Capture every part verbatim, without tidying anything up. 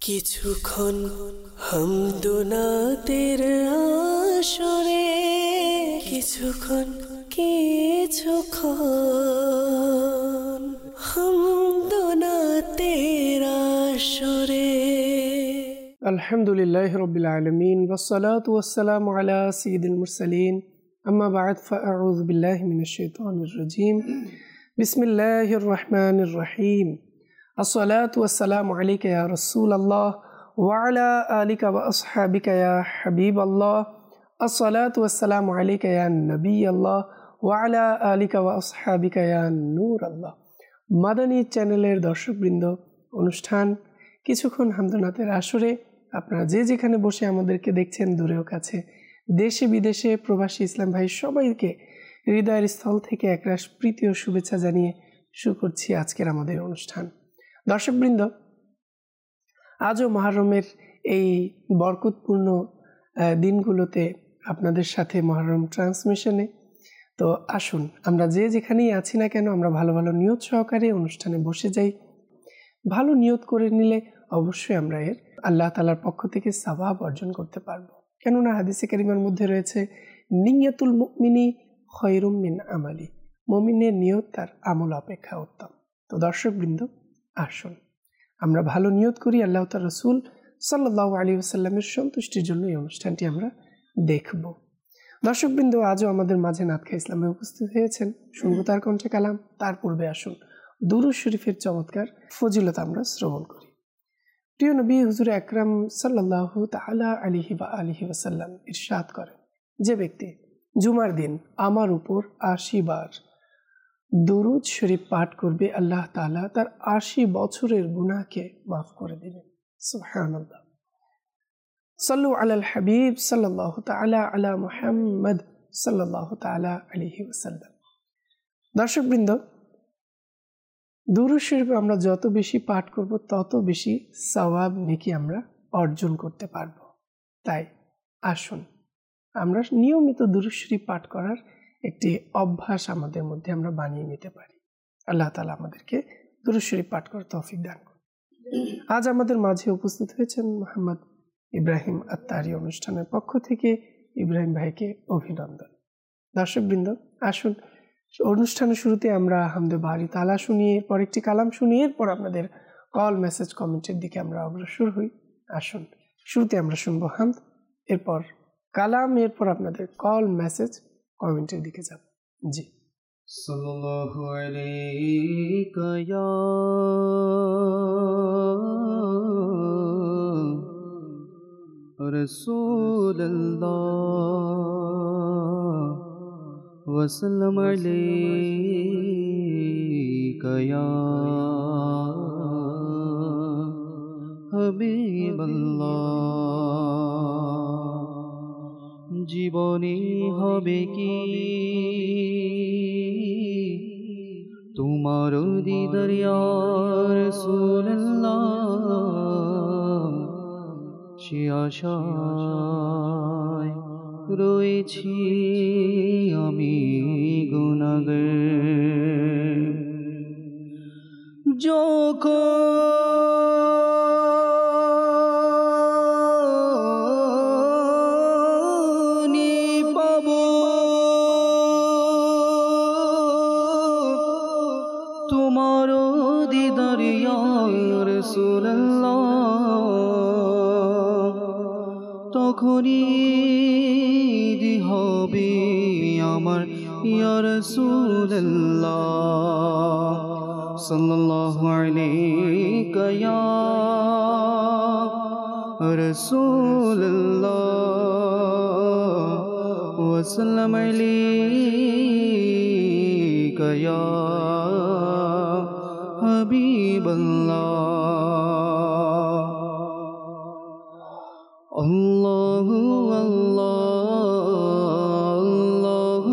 কিছুক্ষণ হামদুনাতের আসরে, কিছুক্ষণ কিছুক্ষণ হামদুনাতের আসরে। আলহামদুলিল্লাহি রাব্বিল আলামিন ওয়াসসালাতু ওয়াসসালামু আলা সাইয়্যিদিল মুরসালিন, আম্মা বা'দ, ফাআউযু বিল্লাহি মিনাশ শাইতানির রাজীম। বিসমিল্লাহির রহমানির রহিম। আসসালাতু ওয়াসসালামু আলাইকা ইয়া রাসূলাল্লাহ ওয়া আলা আলিকা ওয়া আসহাবিকা ইয়া হাবিবাল্লাহ। আসসালাতু ওয়াসসালামু আলাইকা ইয়া নবিয়াল্লাহ ওয়া আলা আলিকা ওয়া আসহাবিকা ইয়া নূরাল্লাহ। মাদানী চ্যানেলের দর্শকবৃন্দ, অনুষ্ঠান কিছুক্ষণ হামদুনাতের আসরে আপনারা যে যেখানে বসে আমাদেরকে দেখছেন, দূরেও কাছে, দেশে বিদেশে, প্রবাসী ইসলাম ভাই সবাইকে হৃদয়ের স্থল থেকে একরাশ প্রীতি ও শুভেচ্ছা জানিয়ে শুরু করছি আজকের আমাদের অনুষ্ঠান। দর্শকবৃন্দ, আজও মুহররমের এই বরকতপূর্ণ দিনগুলোতে আপনাদের সাথে মুহররম ট্রান্সমিশনে। তো আসুন, আমরা যে যেখানেই আছি না কেন, আমরা ভালো ভালো নিয়ত সহকারে অনুষ্ঠানে বসে যাই। ভালো নিয়ত করে নিলে অবশ্যই আমরা এর আল্লাহ তাআলার পক্ষ থেকে সওয়াব অর্জন করতে পারবো। কেননা হাদিসে কারিমার মধ্যে রয়েছে, নিয়তুল মুমিনি খয়রুম মিন আমালি, মুমিনের নিয়ত তার আমল অপেক্ষা উত্তম। তো দর্শকবৃন্দ, আসুন আমরা ভালো নিয়ত করি, আল্লাহ তাআলা রাসূল সাল্লাল্লাহু আলাইহি ওয়াসাল্লামের সন্তুষ্টির জন্য এই অনুষ্ঠানটি আমরা দেখব। দর্শকবৃন্দ, আজও আমাদের মাঝে নাতখা ইসলামে উপস্থিত হয়েছেন, শুনবো তার কণ্ঠে কালাম। তার পূর্বে আসুন দুরূদ শরীফের চমৎকার ফজিলত আমরা শ্রবণ করি। প্রিয় নবী হুজুর আকরাম সাল্লাল্লাহু তাআলা আলাইহি ওয়া আলিহি ওয়াসাল্লাম ইরশাদ করেন, যে ব্যক্তি জুমার দিন আমার উপর আশি বার দুরূদ শরীফ পাঠ করবে, আল্লাহ তাআলা তার আশি বছরের গুনাহকে মাফ করে দিবেন। সুবহানাল্লাহ। সাল্লু আলাল হাবিব সাল্লাল্লাহু তাআলা আলা মুহাম্মদ সাল্লাল্লাহু তাআলা আলাইহি ওয়াসাল্লাম। দর্শকবৃন্দ, দুরূদ শরীফ আমরা যত বেশি পাঠ করব, তত বেশি সওয়াব নেকি আমরা অর্জন করতে পারব। তাই আসুন আমরা নিয়মিত দুরূদ শরীফ পাঠ করার একটি অভ্যাস আমাদের মধ্যে আমরা বানিয়ে নিতে পারি। আল্লাহ তাআলা আমাদেরকে দুরূদ শরীফ পাঠ করার তৌফিক দান করুন। আজ আমাদের মাঝে উপস্থিত হয়েছেন মোহাম্মদ ইব্রাহিম আত্তারি। অনুষ্ঠানের পক্ষ থেকে ইব্রাহিম ভাইকে অভিনন্দন। দর্শকবৃন্দ, আসুন অনুষ্ঠানের শুরুতে আমরা হামদে বারি তাআলা শুনিয়ে, এরপর একটি কালাম শুনিয়ে, এরপর আপনাদের কল, মেসেজ, কমেন্টের দিকে আমরা অগ্রসর হই। আসুন শুরুতে আমরা শুনবো হামদ, এরপর কালাম, এরপর আপনাদের কল, মেসেজ, কমেন্টের দিকে যাব। জি। সাল্লাল্লাহু আলাইকা ইয়া রাসূলুল্লাহ ওয়াসাল্লাম আলাইকা ইয়া হাবিবাল্লাহ। জীবনে হবে কি তোমার দিদার ইয়া রাসূলুল্লাহ, সে আশায় রয়েছি আমি গুনাহগার। যখন পাবো তোমার দিদার ইয়া রাসূলুল্লাহ, তখনই হবে আমার ইয়া রাসূলুল্লাহ। সাল্লাল্লাহু আলাইকা ইয়া রাসূলুল্লাহ ওয়াসাল্লাম আলাইকা ইয়া হাবিবাল্লাহ। আল্লাহু আল্লাহ,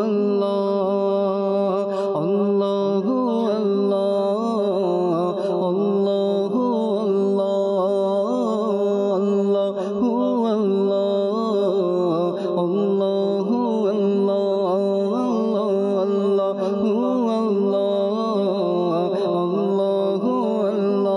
আল্লাহু আল্লাহ, আল্লাহু আল্লাহ, আল্লাহু আল্লাহ, আল্লাহু আল্লাহ, আল্লাহু আল্লাহ, আল্লাহু আল্লাহ,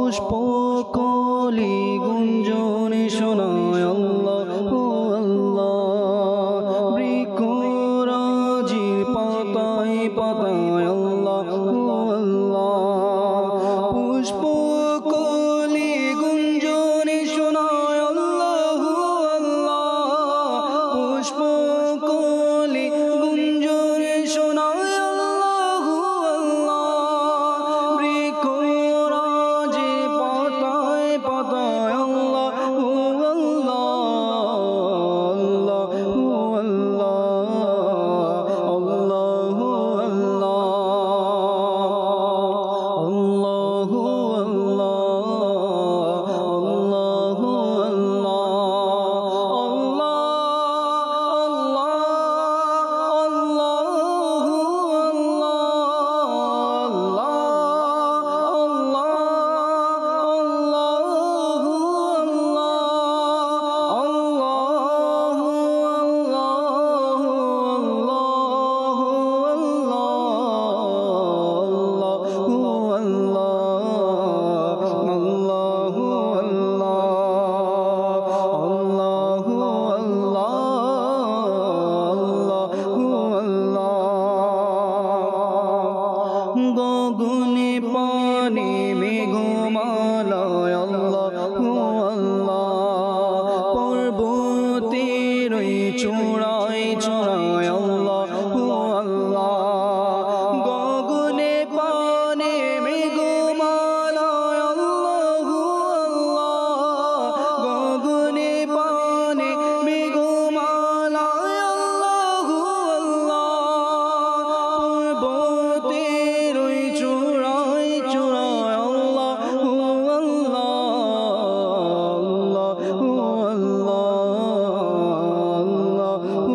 পুষ্পকলি গুঞ্জনে শোনায় আল্লাহু আল্লাহ, বৃক্ষরাজির পাতায় পাতায় আল্লাহু আল্লাহ, পুষ্পকলি গুঞ্জনে শোনায় আল্লাহু আল্লাহ, পুষ্পকলি গুঞ্জনে শোনায় আল্লাহু আল্লাহ, বৃক্ষরাজির পাতায় পাতায় আল্লাহু আল্লাহ, আল্লাহু আল্লাহ, আল্লাহু আল্লাহ, গগনে পানে মেঘমালায় আল্লাহু আল্লাহ, পর্বতের ওই চূড়ায় চূড়ায় আল্লাহু আল্লাহ, গগনে পানে মেঘমালায় আল্লাহু আল্লাহ, গগনে পানে মেঘমালায় আল্লাহু আল্লাহ, পর্বতের ওই চূড়ায় চূড়ায় আল্লাহু আল্লাহ, আল্লাহু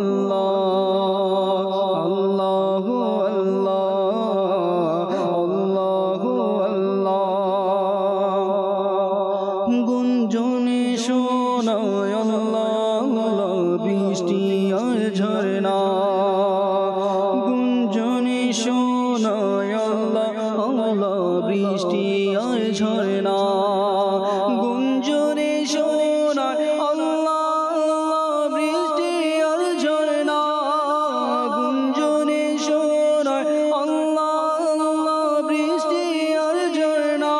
আল্লাহ, আল্লাহু আল্লাহ, আল্লাহু আল্লাহ, গুঞ্জনে শোনায় আল্লাহ বৃষ্টি আর ঝরনা, গুঞ্জনে শোনায় আল্লাহ আল্লাহ বৃষ্টি আর ঝরনা, গুঞ্জনে শোনায় আল্লাহ আল্লাহ বৃষ্টি আর ঝরনা, গুঞ্জনে শোনায় আল্লাহ আল্লাহ বৃষ্টি আর ঝরনা,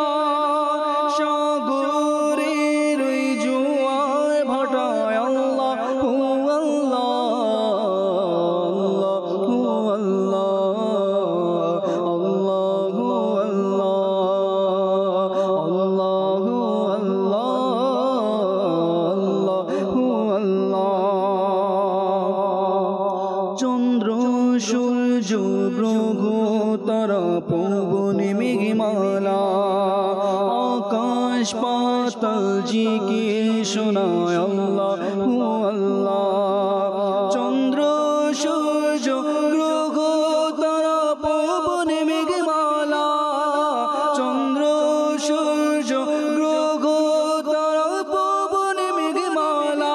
সাগরের ওই জোয়ার ভাটায় আল্লাহু আল্লাহ, আল্লাহু আল্লাহ, আল্লাহু আল্লাহ, চন্দ্র সূর্য গ্রহ তারা পবন মেঘমালা, আকাশ পাতাল জিকির শোনায় আল্লাহু আল্লাহ, চন্দ্র সূর্য গ্রহ তারা পবন মেঘমালা, চন্দ্র সূর্য গ্রহ তারা পবন মেঘমালা,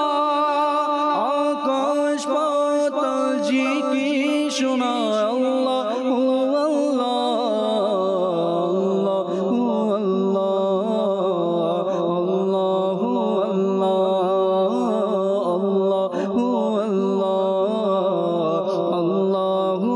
আকাশ পাতাল জিকির শোনায় আল্লাহু আল্লাহ, আল্লাহু আল্লাহ, আল্লাহু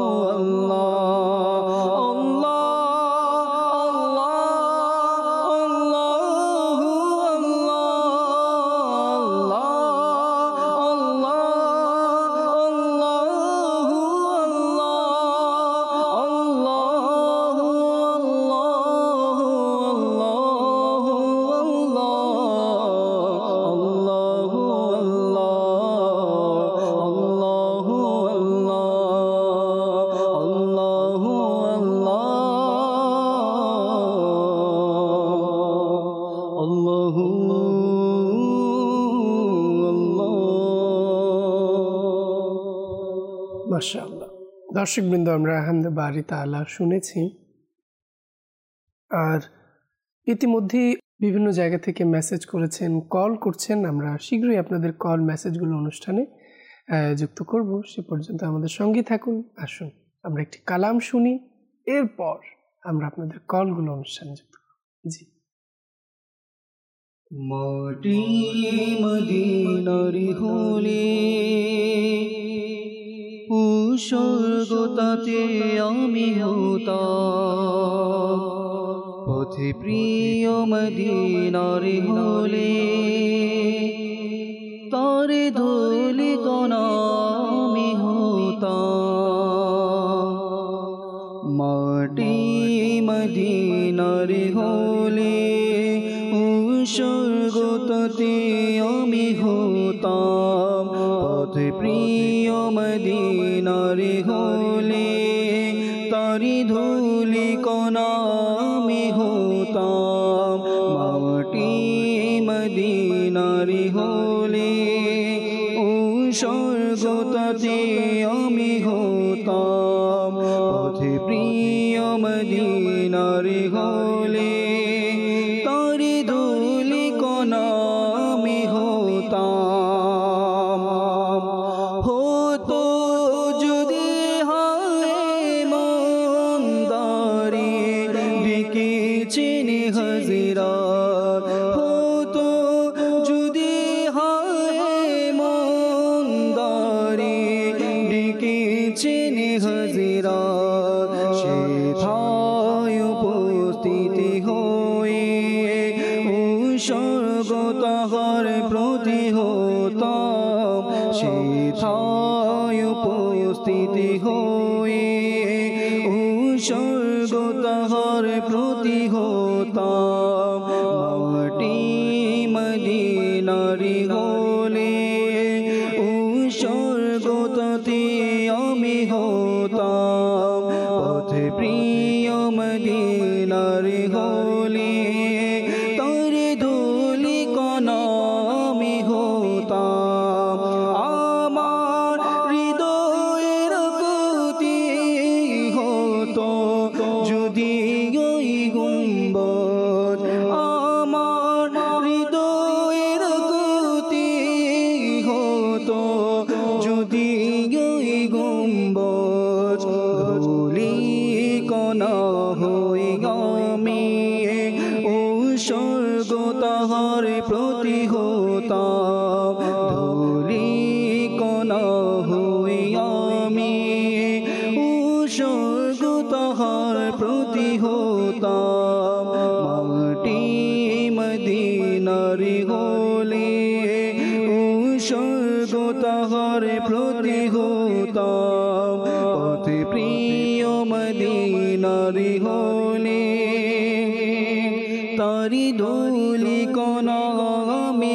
মাশাআল্লাহ। দর্শকবৃন্দ, আমরা হামদে বারি তাআলা শুনেছি, আর ইতিমধ্যেই বিভিন্ন জায়গা থেকে মেসেজ করেছেন, কল করছেন। আমরা শীঘ্রই আপনাদের কল মেসেজগুলো অনুষ্ঠানে যুক্ত করব। সে পর্যন্ত আমাদের সঙ্গী থাকুন। আসুন আমরা একটি কালাম শুনি, এরপর আমরা আপনাদের কলগুলো অনুষ্ঠানে যুক্ত করব। জি। মাটি মদিনার হলে উৎসর্গ তাতে আমি হতাম পথে প্রিয় মদিনার হলে তারে ধুলি কণা আমি হতাম মাটি মদিনার হলে উৎসর্গ তাতে আমি হতাম পথে প্রিয় মদিনার হলে তারি ধুলি কণা আমি হতাম মাটি মদিনার হলে উৎসর্গ তাতে আমি হতাম পথে প্রিয় মদিনার হলে তারি ধুলি কণা আমি হতাম হতো যদি হায় মন দাঁড়িয়ে ডেকেছেন হাজিরা হতো যদি হায় মন দাঁড়িয়ে ডেকেছেন হাজিরা সেথায় উপস্থিতি হয়ে উৎসর্গ তাহার প্রতি হতাম সেথায় উপস্থিতি হয়ে উৎসর্গ তাহার প্রতি হতাম মাটি মদিনার হলে উৎসর্গ তাতে আমি হতাম পথে প্রিয় মদিনার হলে তারে ধুলি কণা আমি হতাম আমার হৃদয়ের গতি হতো যদি ওই গুম্বদ আমার হৃদয়ের গতি হতো যদি ওই গুম্বদ ধুলি কণা হয়ে আমি উৎসর্গ তাহার প্রতি হতাম ধুলি কণা হয়ে আমি উৎসর্গ তাহার প্রতি হতাম মাটি মদিনার হলে উৎসর্গ তাহার প্রতি হতাম পথে প্রিয় মদিনার হলে তারি ধুলি কণা আমি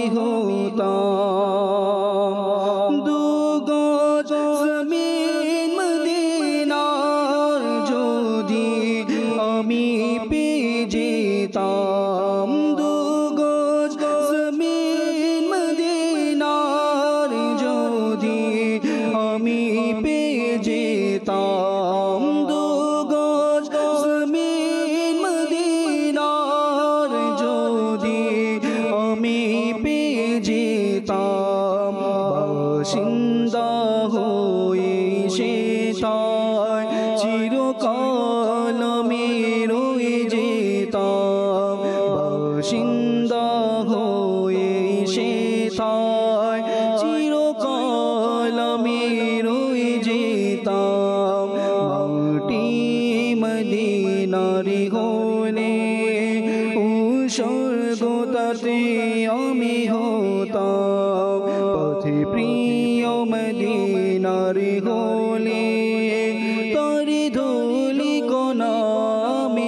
হতাম দুগজ জমিন মদিনার যদি আমি পেয়ে যেতাম দুগজ জমিন মদিনার যদি আমি পেয়ে যেতাম দুগজ জমিন মদিনার যদি আমি পেয়ে যেতাম বাসিন্দা হয়ে সেথায় চিরকাল আমি রয়ে যেতাম বাসিন্দা হয়ে সেথায় চিরকাল আমি রয়ে যেতাম মাটি মদিনার হলে উৎসর্গ তাতে আমি হতাম পথে প্রিয় মদিনার হলে তারি ধুলি কণা আমি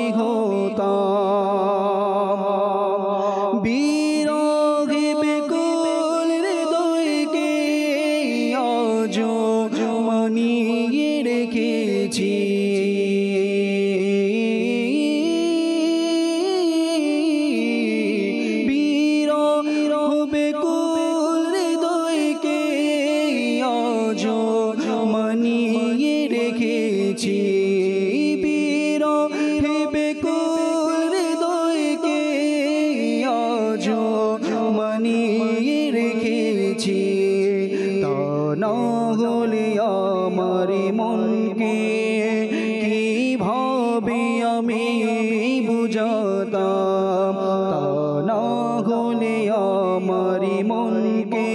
হতাম বিরহে বেকুল হৃদয়কে আজ মানিয়ে রেখেছি বেকুল হৃদয়কে আজ মানিয়ে রেখেছি বিরহে বেকুল হৃদয়কে আজ মানিয়ে রেখেছি তা না হলে আমার মনকে কিভাবে আমি বুঝাতাম তা না হলে আমারি মনকে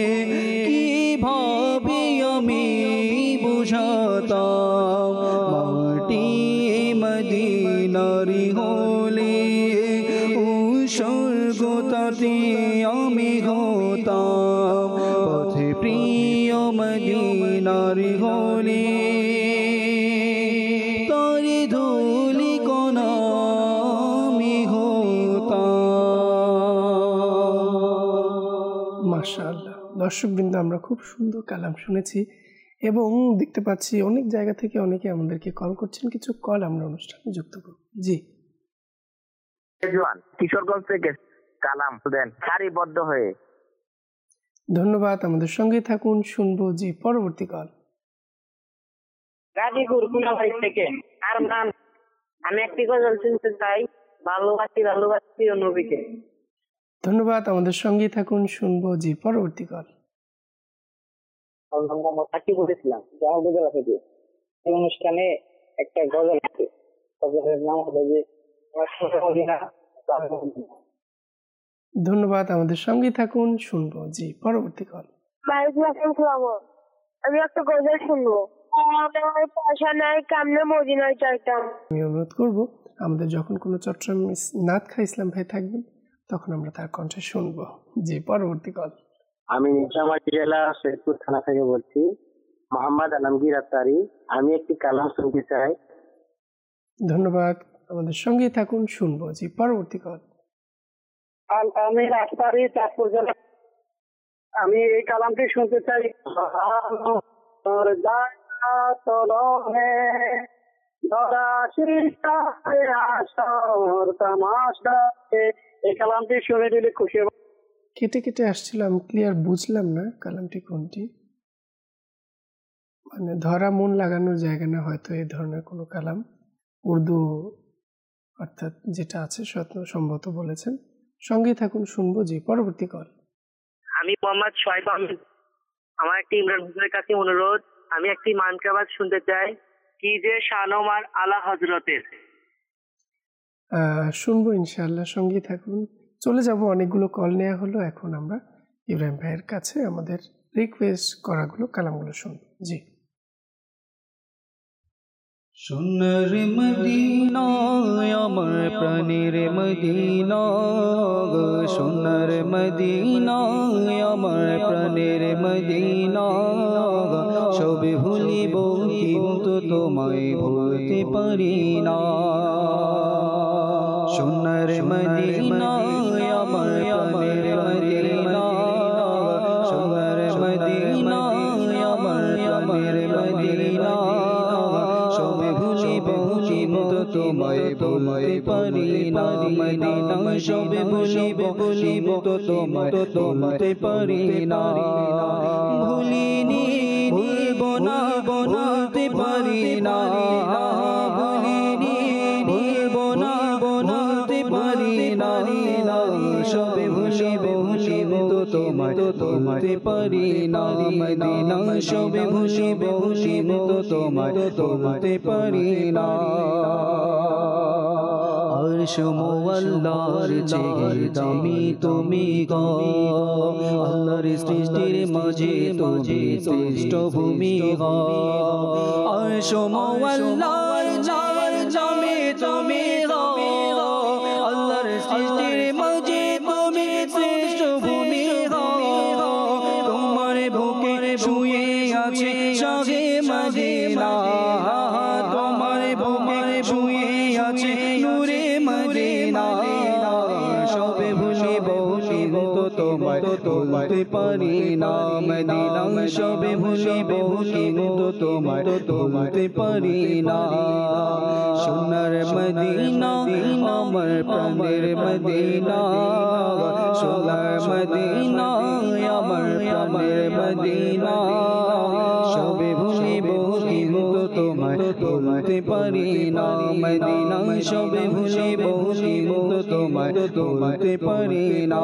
কিভাবে আমি বুঝাতাম মাটি মদিনারি হলে উৎসর্গতাতে আমি হতাম পথে প্রিয় মদিনারি হলে তারি ধুলি কোনা আমি হতাম। মাশাআল্লাহ, দর্শকবৃন্দ, আমরা খুব সুন্দর কালাম শুনেছি এবং দেখতে পাচ্ছি অনেক জায়গা থেকে অনেকে আমাদেরকে কল করছেন। কিছু কল আমরা অনুষ্ঠানে যুক্ত করব। জি, কিশোরগঞ্জ থেকে কালাম দেন সারিবদ্ধ হয়ে। ধন্যবাদ, আমাদের সঙ্গে থাকুন, শুনবো। জি, পরবর্তী কল। গাজীপুর কুলাবাড়ি থেকে আর নাম, আমি একটি গজল শুনতে চাই, ভালোবাসি ভালোবাসি ও নবীকে। ধন্যবাদ, আমাদের সঙ্গে থাকুন, শুনবো। জি, পরবর্তী কল। বলেছিলাম জেলা থেকে এই অনুষ্ঠানে একটা গজল আছে, গজলের নাম হলো যে ধন্যবাদ, আমাদের সঙ্গে থাকুন, শুনবো। জি, পরবর্তী কল। আমি একটা গজল শুনবো, পয়সা নাই কামনে মদিনায় চাইতাম। আমি অনুরোধ করব, আমাদের যখন কোনো চট্টগ্রাম নাথ খা ইসলাম ভাই থাকবেন তখন আমরা তার কণ্ঠে শুনবো। জি, পরবর্তী কল। আমি নিজামাবাদ জেলা শেরপুর থানা থেকে বলছি, মোহাম্মদ আলমগীর আত্তারি। আমি একটি কালাম শুনতে চাই। ধন্যবাদ, আমাদের সঙ্গে থাকুন, শুনবো। জি, পরবর্তী কল। আমি আত্তারি চাঁদপুর জেলা, আমি এই কালামটি শুনতে চাই। এই কালামটি শুনে দিলে খুশি হবে। কেটে কেটে আসছিল, আমি ক্লিয়ার বুঝলাম না কালামটি কোনটি। মানে ধরা মন লাগানোর জায়গা না, হয়তো এই ধরনের কোনো কালাম উর্দু অর্থাৎ যেটা আছে সম্ভবত বলেছেন। সঙ্গে থাকুন, শুনবো। জি, পরবর্তী কল। আমি মোহাম্মদ শোয়েব আহমেদ, আমার একটি ইমরান হুজুরের কাছে অনুরোধ, আমি একটি মানকাবাত শুনতে চাই, কি যে শানওয়ার আলা হযরতের। আহ শুনবো ইনশাআল্লাহ, সঙ্গে থাকুন। চলে যাব, অনেকগুলো কল নেওয়া হলো, এখন আমরা ইব্রাহিম ভাইয়ের কাছে আমাদের রিকোয়েস্ট করাগুলো কালামগুলো শুনবো। জি। সোনার মদিনা আমার প্রাণের মদিনা, সোনার মদিনা আমার প্রাণের মদিনা, সবে ভুলিব কিন্তু তোমায় ভুলতে পারি না। সোনার মদিনা আমার প্রাণের মদিনা, সোনার মদিনা আমার প্রাণের মদিনা, সবে ভুলিব কিন্তু তোমায় ভুলতে পারি না। মদিনা সবে ভুলিব ভুলিব তো তোমায় ভুলতে পারি না। ভুলিনি ভুলব না বলতে পারি না, ভুলিনি ভুলব না বলতে পারি না। সবে ভুলিব ভুলিব তো তোমায় ভুলতে পারি না। মদিনা সবে ভুলিব ভুলিব তো তোমায় ভুলতে পারি না। আরশ মোয়াল্লার চেয়ে দামি তুমি গো, আল্লাহর সৃষ্টির মাঝে তুমি শ্রেষ্ঠ ভূমি গো। আরশ মোয়াল্লার চেয়ে দামি তুমি গো, আল্লাহর সৃষ্টির মাঝে তুমি শ্রেষ্ঠ ভূমি গো। তোমার বুকে শুয়ে আছে শাহে মদিনা, তোমার বুকে শুয়ে আছে নূরে মদিনা। সবে ভুলিব ভুলিব তো তোমায় ভুলতে পারি না। মদিনা সবে ভুলিব ভুলিব তো তোমায় ভুলতে পারি না। সোনার মদিনা আমার প্রাণের মদিনা, সোনার মদিনা আমার প্রাণের মদিনা, সবে ভুলিব ভুলিব তো তোমায় ভুলতে পারি না। মদিনা সবে ভুলিব ভুলিব তো তোমায় ভুলতে পারি না।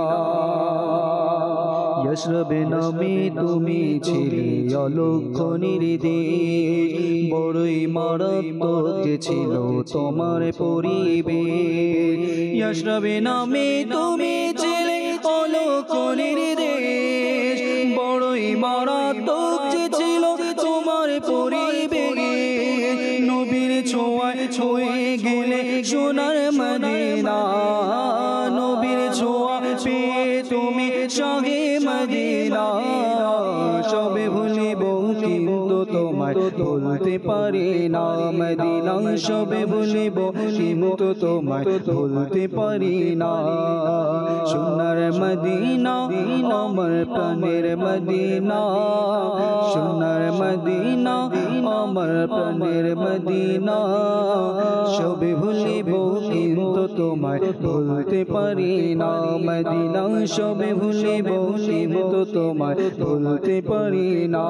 ইশরাবে নামে তুমি ছিলে অলক্ষ্য নির্দেশ, বড়ই মারাত্মক যে ছিল তোমার পরিবেশ। ইশরাবে নামে তুমি ছিলে অলক্ষণের দেশ বড়ই মারাত্মক যে ছিল তোমার পরিবেশ নবীর ছোঁয়ায় ছুঁয়ে গেলে সোনার মদিনা নবীর ছোঁয়া পেয়ে তুমি শাহে মদিনা সবে ভুলিব কিন্তু তোমায় ভুলতে পারি না মদিনা সবে ভুলিব কিন্তু তোমায় ভুলতে পারি না সোনার মদিনা আমার প্রাণের মদিনা সোনার মদিনা আমার প্রাণের মদিনা সবে ভুলিব কিন্তু তোমায় ভুলতে পারি না মদিনা সবে ভুলিব কিন্তু তোমায় ভুলতে পারি না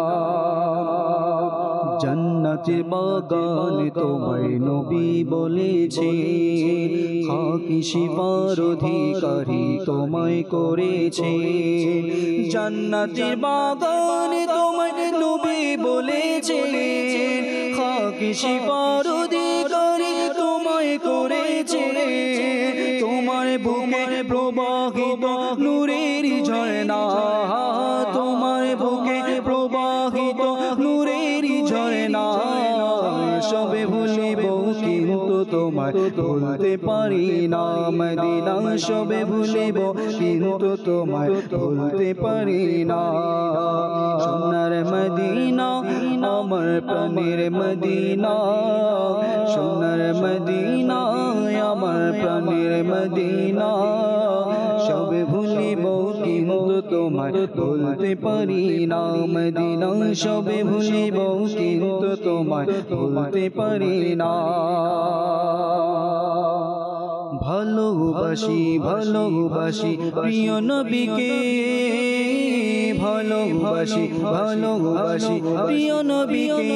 জান্নাতের বাগান তোমায় নবী বলেছে খাকি শিফার অধিকারী তোমায় করেছে জান্নাতের বাগান তোমায় নবী বলেছে খাকি শিফার অধিকারী তোমায় করেছে তোমার বুকে প্রবাহিত নূরের ঝর্ণা তোমার বুকে প্রবাহিত নূরের ঝর্ণা সবে ভুলিব কিন্তু তোমায় ভুলতে পারি না মদিনা সবে ভুলিব কিন্তু তোমায় ভুলতে পারি না সোনার মদিনা আমার প্রাণের মদিনা সোনার মদিনা আমার প্রাণের মদিনা সবে ভুলিব কিন্তু তোমায় ভুলতে পারি না মদিনা সবে ভুলিব কিন্তু তোমায় ভুলতে পারি না ভালোবাসি ভালোবাসি প্রিয় নবীকে ভালোবাসি ভালোবাসি প্রিয় নবীকে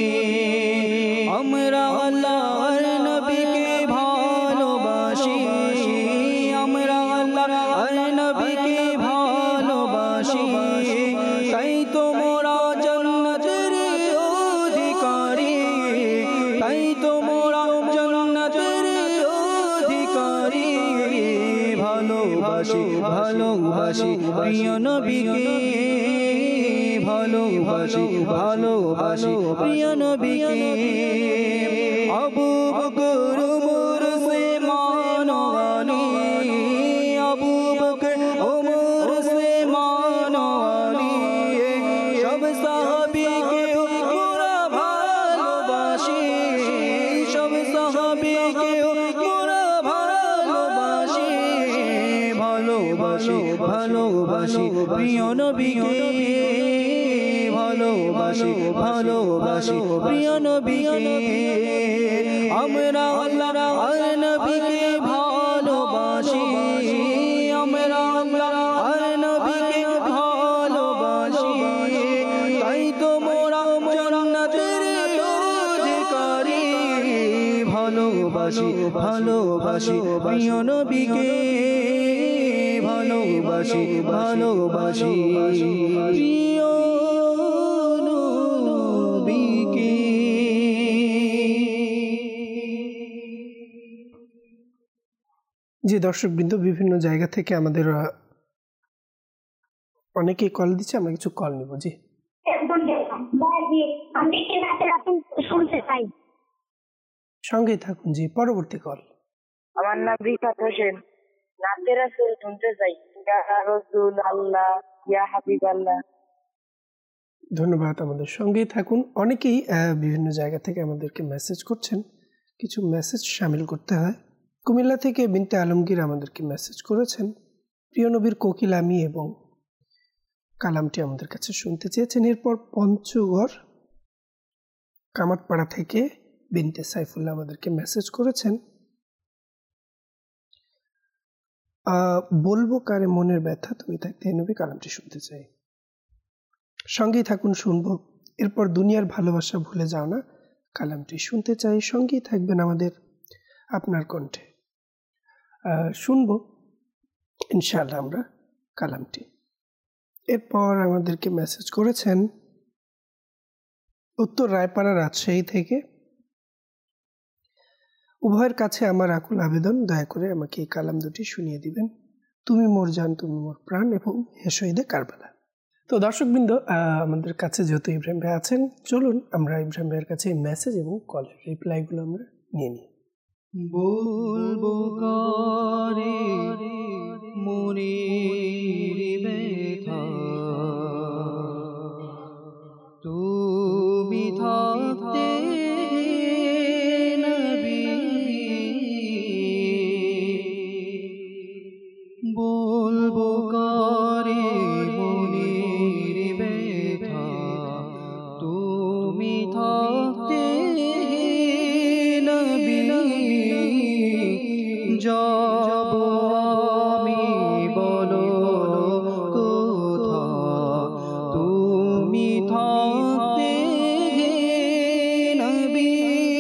আমরা আল্লাহর নবীকে ভালোবাসি আমরা আল্লাহর নবীকে ভালোবাসি তাই তো মোরা জান্নাতের অধিকারী তাই তো মোরা জান্নাতের অধিকারী ভালোবাসি ভালোবাসি প্রিয় নবীকে ভালোবাসি ভালোবাসি প্রিয় নবীকে আবু বকর ওমর সে মানওয়ালি আবু বকর ওমর সে মানওয়ালি সব সাহাবীকে মোরা ভালোবাসি সব সাহাবীকে মোরা ভালোবাসি ভালোবাসি ভালোবাসি প্রিয় নবীকে ভালোবাসি ভালোবাসি প্রিয় নবীকে আমরা আল্লাহর নবীকে ভালোবাসি আমরা আল্লাহর নবীকে ভালোবাসি তাই তো মোরা জান্নাতের অধিকারী ভালোবাসি ভালোবাসি প্রিয় নবীকে ভালোবাসি ভালোবাসি প্রিয় নবীকে যে দর্শকবৃন্দ বিভিন্ন জায়গা থেকে আমাদের অনেকেই কল দিচ্ছে, আমরা কিছু কল নিব। জি সঙ্গেই থাকুন। জি পরবর্তী কল। আমার নাম রিফাত হোসেন। নাতে রাসূল শুনতে চাই। ইয়া রাসূল আল্লাহ, ইয়া হাবিব আল্লাহ। ধন্যবাদ, আমাদের সঙ্গেই থাকুন। অনেকেই বিভিন্ন জায়গা থেকে আমাদেরকে মেসেজ করছেন, কিছু মেসেজ শামিল করতে হয়। কুমিল্লা থেকে বিনতে আলমগীর আমাদেরকে মেসেজ করেছেন, প্রিয় নবীর কোকিল আমি এবং কালামটি আমাদের কাছে শুনতে চেয়েছেন। এরপর পঞ্চগড় কামাতপাড়া থেকে বিনতে সাইফুল্লাহ আমাদেরকে মেসেজ করেছেন, বলবো কারে মনের ব্যথা তুমি থাকতে নবী কালামটি শুনতে চাই। সঙ্গেই থাকুন, শুনবো। এরপর দুনিয়ার ভালোবাসা ভুলে যাও না কালামটি শুনতে চাই। সঙ্গেই থাকবেন আমাদের আপনার কণ্ঠে, শুনবো ইনশাআল্লাহ আমরা কালামটি। এরপর আমাদেরকে মেসেজ করেছেন উত্তর রায়পাড়া রাজশাহী থেকে, উভয়ের কাছে আমার আকুল আবেদন, দয়া করে আমাকে এই কালাম দুটি শুনিয়ে দিবেন। তুমি মোর জান তুমি মোর প্রাণ এবং হে শহীদে কারবালা। তো দর্শকবৃন্দ, আমাদের কাছে যেহেতু ইব্রাহিম ভাই আছেন, চলুন আমরা ইব্রাহিম ভাইয়ের কাছে মেসেজ এবং কলের রিপ্লাইগুলো আমরা নিয়ে নিই। বলবো কারে মনের ব্যথা, তুমি থাকতে নবী, বলবো কারে মনের ব্যথা, তুমি থাকতে নবী, যাব আমি বলো কোথা, তুমি থাকতে নবী,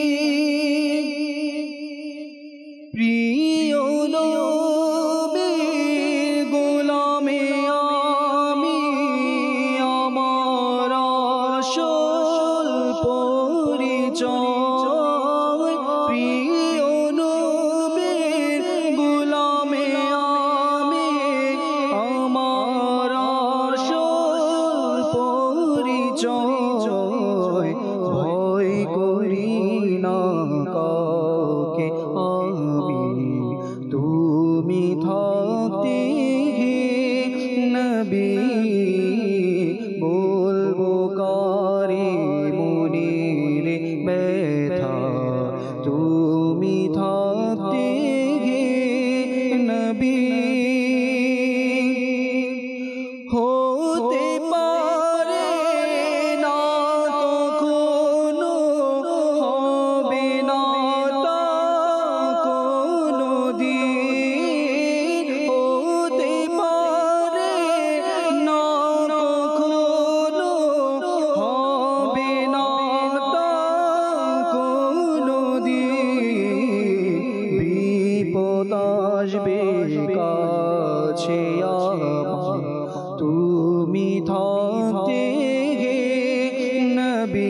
প্রিয় নবীর গোলামে আমি, আমার আসল পরিচয়, প্রিয় নবীর গোলামে আমি, আমার আসল পরিচয়, ভয় করি না কাউকে আমি, তুমি থাকতে নবী, বলবো কারে মনের ব্যথা, তুমি থাকতে নবী, হতে পারে না কখনো, হবে না তা কোনো দিন, হতে পারে না কখনো, হবে না তা কোনো দিন, বিপদ আসবে কাছে আমার, তুমি থাকতে নবী,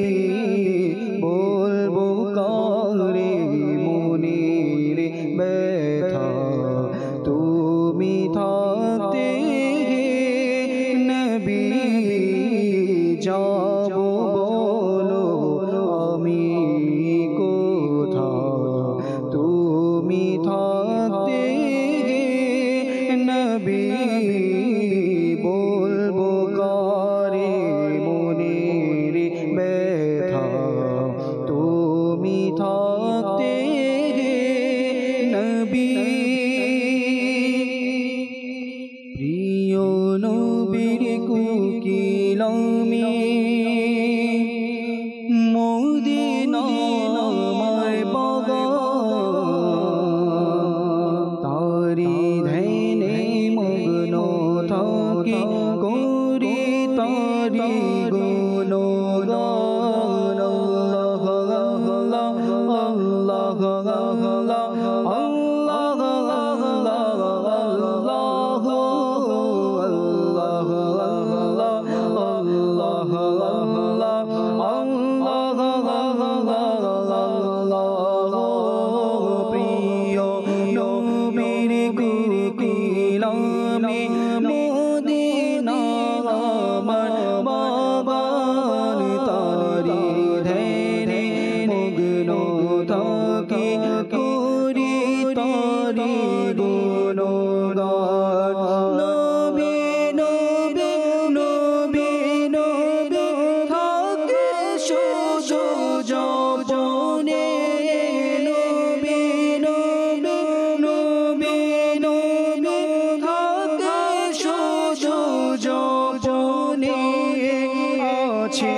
বলবো কারে মনের ব্যথা, তুমি থাকতে নবী, যাব বলো আমি কোথা, তুমি থাকতে নবী, বলবো কারে মনের ব্যথা, তুমি থাকতে নবী, প্রিয় নবীর কোকিল আমি, মদিনা আমার বাগান, তারি ধ্যানে মগ্ন থাকি, করি তারি গুণগান, আল্লাহ আল্লাহ আল্লাহ আল্লাহ আল্লাহ প্রিয় নবীর কোকিল আমি, মদিনা আমার বাগান, তারি ধ্যানে মগ্ন থাকি, করি তারি গুণগান, নবী নবী নবী নবী থাকে শুধু যৌবনে, নবী নবী নবী নবী থাকে শুধু যৌবনে, আছে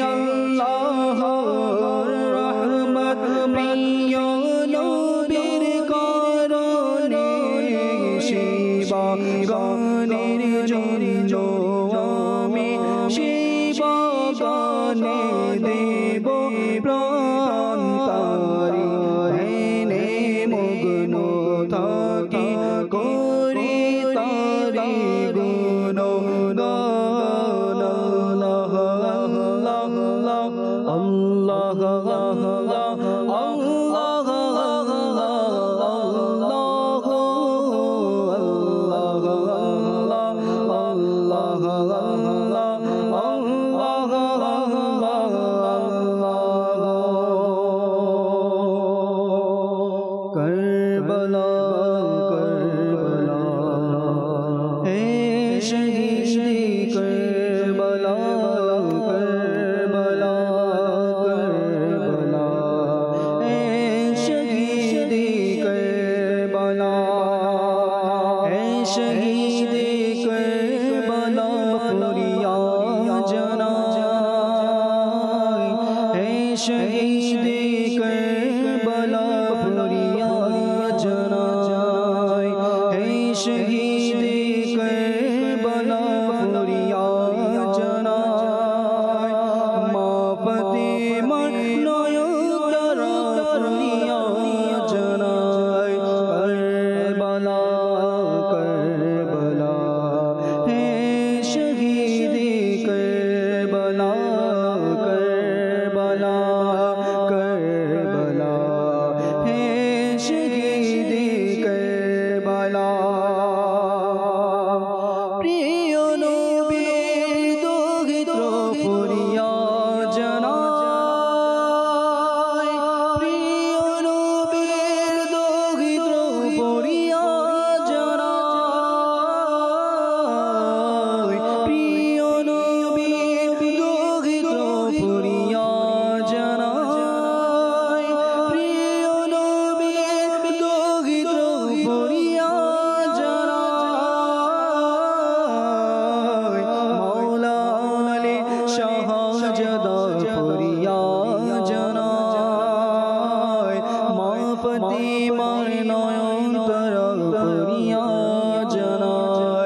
আল্লাহর রহমত প্রিয় নবীর কারণে, শিবা গানের জন্য আমি, শিবা গানে দেব প্রাণ, তারি ধ্যানে মগ্ন থাকি, করি তারি গুণগান, আল্লাহ আল্লাহ আল্লাহ আল্লাহ আল্লাহ আল্লাহ करबला ए शहीदी करबला करबला करबला ए शहीदी करबला ए शहीदी करबला फरिया जना ए शहीदी करबला फरिया जना ए शहीदी करबला फरिया जना मा फातिमा नयन तारा फरिया जना करबला करबला हे शहीदी करबला करबला करबला हे शहीदी करबला प्रिय नबीर দহিত্র ফরিয়া জানা প্রিয় নবীর দহিত্র ফরিয়া জানা প্রিয় নবীর দহিত্র ফরিয়া জানা প্রিয় নবীর দহিত্র ফরিয়া জানা মাওলা আলী শাহজাদা ফরিয়া জানা মা ফাতিমার নয়ন তারা ফরিয়া জানা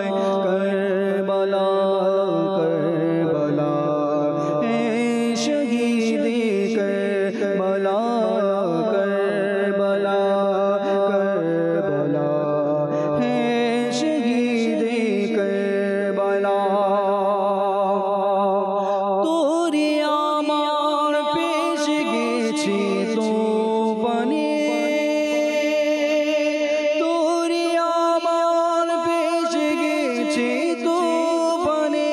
করবলা করবলা হে শহীদি করবলা করবলা করবলা হে শহীদি করবলা তোরে আমার পেশ গেছি তো পানে তোরে আমার পেশ গেছি তো পানে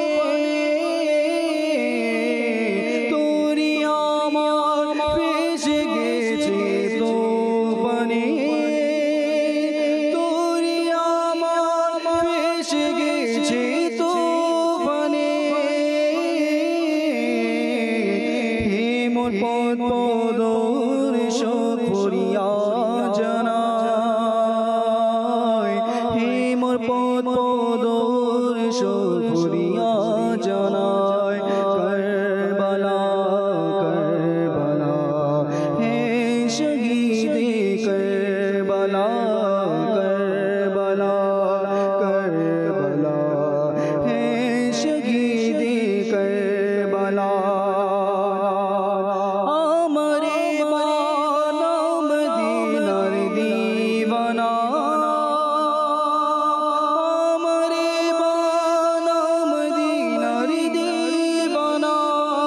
তোরে আমার পেশ গেছি তো পানে তোরে আমার পেশ গেছি তো পানে হে মোর পদ পদর সব ফরিয়া জানা হে মোর পদ পদর সব ফরিয়া জানা করবলা করবলা হে শহীদি করবলা করবলা করবলা হে শহীদি করবলা আমারে মানা মদিনার দিওয়ানা আমারে মানা মদিনার দিওয়ানা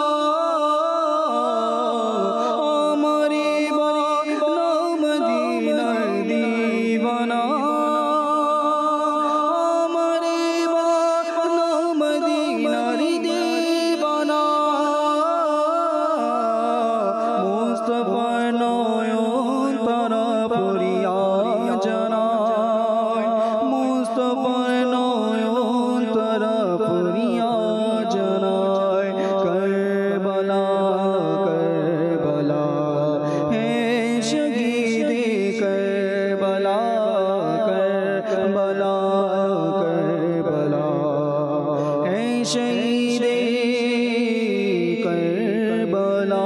আমারে মানা মদিনার দিওয়ানা আমারে মানা মদিনার দিওয়ানা মুস্তাফার নয়ন তারা ফরিয়া জানা মুস্তাফার নয়ন তারা ফরিয়া জানা করবলা করবলা হে শহীদি করবলা করবলা করবলা হে শহীদি করবলা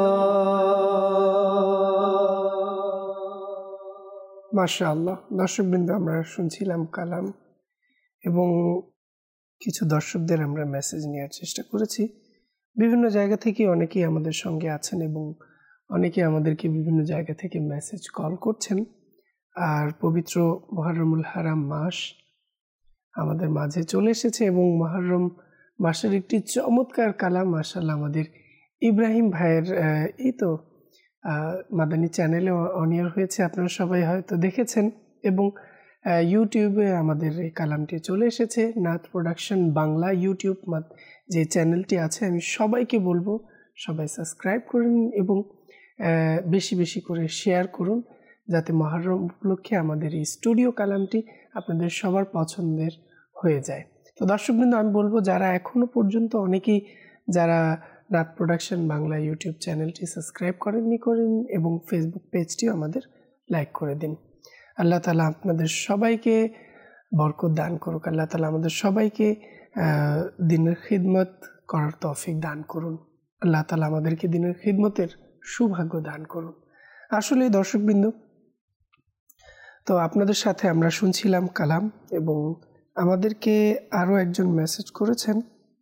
মাশাআল্লাহ। দর্শকবৃন্দ, আমরা শুনছিলাম কালাম এবং কিছু দর্শকদের আমরা মেসেজ নেওয়ার চেষ্টা করেছি। বিভিন্ন জায়গা থেকে অনেকেই আমাদের সঙ্গে আছেন এবং অনেকে আমাদেরকে বিভিন্ন জায়গা থেকে মেসেজ কল করছেন। আর পবিত্র মুহররমুল হারাম মাস আমাদের মাঝে চলে এসেছে এবং মুহররম মাসের একটি চমৎকার কালাম মাশাআল্লাহ আমাদের ইব্রাহিম ভাইয়ের এই তো মাদানী চ্যানেলে অন এয়ার হয়েছে, আপনারা সবাই হয়তো দেখেছেন। এবং ইউটিউবে আমাদের এই কালামটি চলে এসেছে। নাথ প্রোডাকশন বাংলা ইউটিউব যে চ্যানেলটি আছে, আমি সবাইকে বলবো সবাই সাবস্ক্রাইব করুন এবং বেশি বেশি করে শেয়ার করুন, যাতে মহরম উপলক্ষে আমাদের এই স্টুডিও কালামটি আপনাদের সবার পছন্দের হয়ে যায়। তো দর্শকবৃন্দ, আমি বলবো যারা এখনও পর্যন্ত অনেকেই যারা রাত প্রোডাকশন বাংলা ইউটিউব চ্যানেলটি সাবস্ক্রাইব করেননি করেন এবং ফেসবুক পেজটিও আমাদের লাইক করে দিন। আল্লাহ তাআলা আপনাদের সবাইকে বরকত দান করুক। আল্লাহ তাআলা আমাদের সবাইকে দিনের খিদমত করার তৌফিক দান করুন। আল্লাহ তাআলা আমাদেরকে দিনের খিদমতের সৌভাগ্য দান করুন। আসলে দর্শকবৃন্দ, তো আপনাদের সাথে আমরা শুনছিলাম কালাম, এবং আমাদেরকে আরও একজন মেসেজ করেছেন।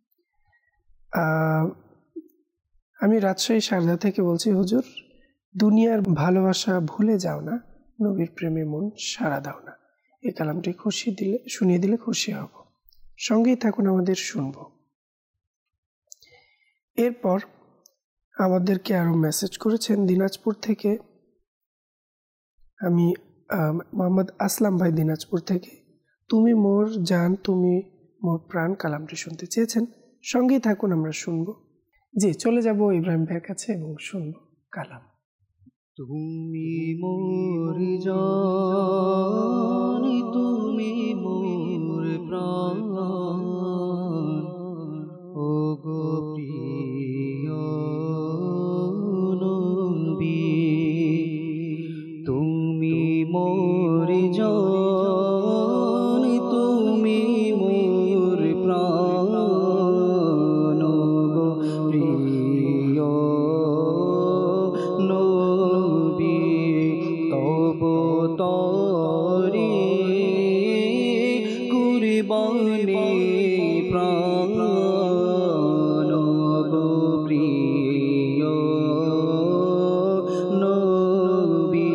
আমি রাজশাহী সারদা থেকে বলছি, হুজুর, দুনিয়ার ভালোবাসা ভুলে যাও না, নবীর প্রেমে মন সাড়া দাও না। এই কালামটি খুশি দিলে শুনিয়ে দিলে খুশি হব। সঙ্গেই থাকুন, আমাদের শুনব। এরপর আমাদেরকে আরও মেসেজ করেছেন দিনাজপুর থেকে। আমি মোহাম্মদ আসলাম ভাই, দিনাজপুর থেকে। তুমি মোর জান, তুমি মোর প্রাণ কালামটি শুনতে চেয়েছেন। সঙ্গেই থাকুন, আমরা শুনব। জি, চলে যাব ইব্রাহিম ভাইয়ের কাছে এবং শুনব কালাম। তুমি মোর জান, তুমি মোর প্রাণ, ও গো প্রিয় নবী। তুমি মোর জান, তুমি মোর প্রাণ, ও গো প্রিয় নবী। তব তরি কুরবানি প্রাণ, গো প্রিয় নবী।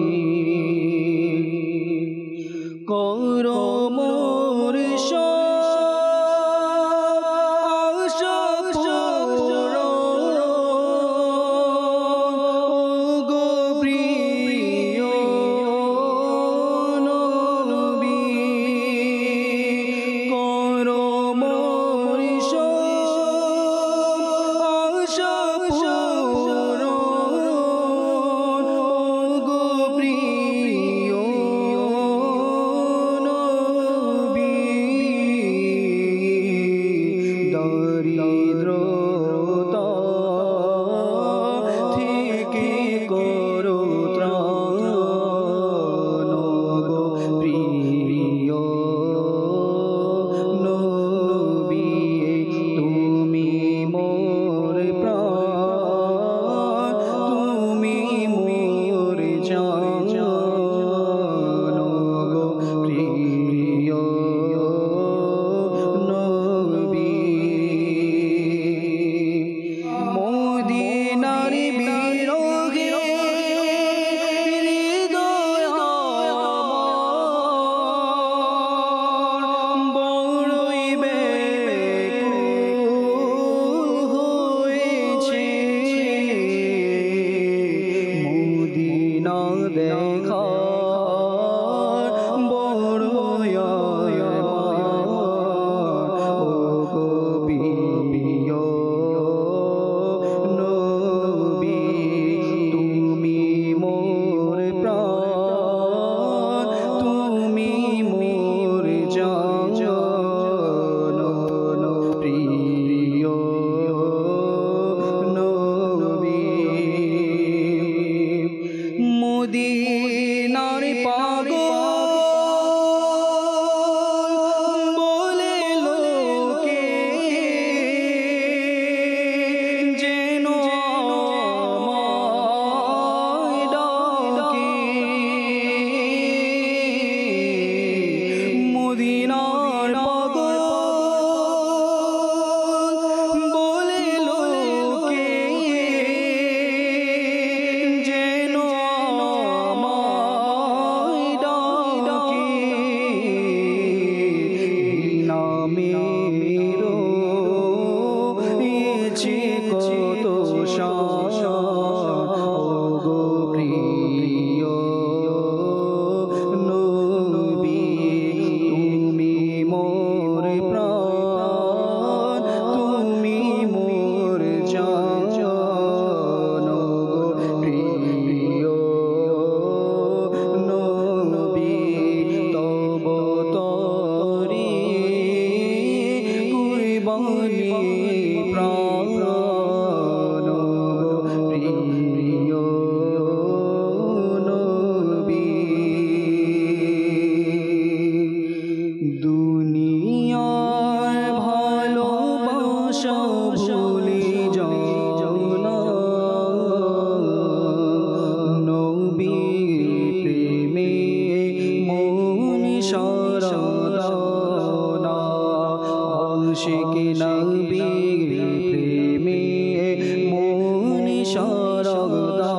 কর মোর আশা পূরণ, গো প্রিয় নবী। কর মোর আশা পূরণ, গো প্রিয় নবী। দরিদ্রতা থেকে করো ত্রাণ, গো প্রিয় নবী। তুমি মোর প্রাণ, তুমি মোর জান, গো প্রিয় নবী। মদিনার বিরহে হৃদয় আমার বড়ই ব্যাকুল হয়েছে। মদিনা দেখার বড় সরদনা আশিক নবীর প্রেমে মন সরদনা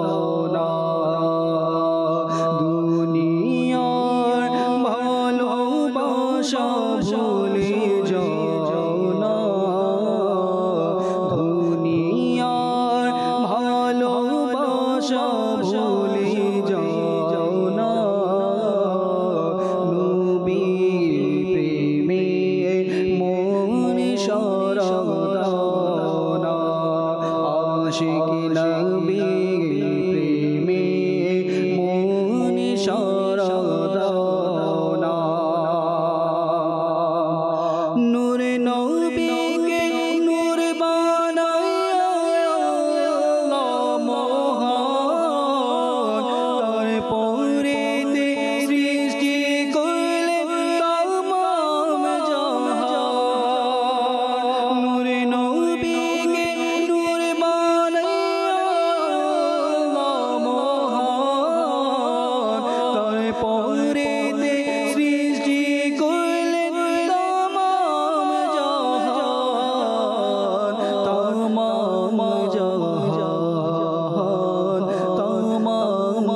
দুনিয়ার ভালোবাসা ভুলে যাও না দুনিয়ার ভালোবাসা ভুলে যাও না নবীর প্রেমে মন সরদনা আশিক নবীর প্রেমে মন সরদনা নূর নবীকে নূর বানায়া মহান তারপরেতে সৃষ্টি করলেন তামাম জাহান নূর নবীকে নূর বানায়া মহান তারপরেতে সৃষ্টি করলেন তামাম জাহান তামাম জাহান তামাম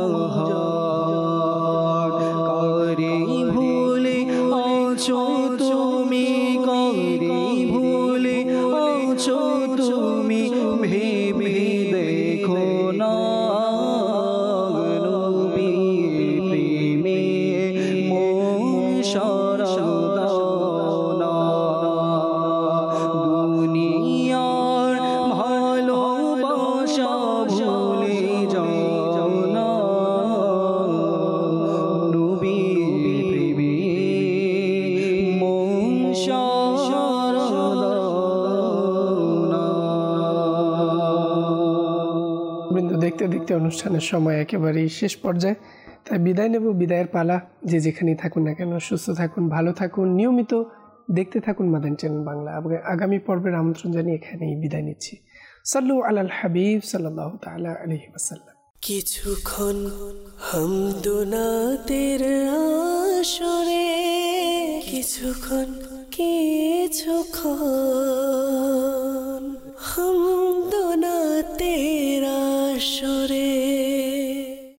জাহান কারে ভুলে আছো তুমি কারে ভুলে আছো তুমি ভেবে দেখো না নবীর প্রেমে মন সরদনা দুনিয়ার ভালোবাসা ভুলে যাও না নবীর প্রেমে মন সরদনা বৃন্দ, দেখতে দেখতে অনুষ্ঠানের সময় একেবারেই শেষ পর্যায়ে, তাই বিদায় নেব। বিদায়ের পালা। যে যেখানেই থাকুন না কেন সুস্থ থাকুন, ভালো থাকুন, নিয়মিত দেখতে থাকুন মাদানী চ্যানেল বাংলা। আগামী পর্বের আমন্ত্রণ জানিয়ে এখানেই বিদায় নিচ্ছি। সাল্লু আলাল হাবিব সাল্লাল্লাহু তাআলা আলাইহি ওয়াসাল্লাম। কিছুক্ষণ হামদুনাতের আসরে, কিছুক্ষণ কিছুক্ষণ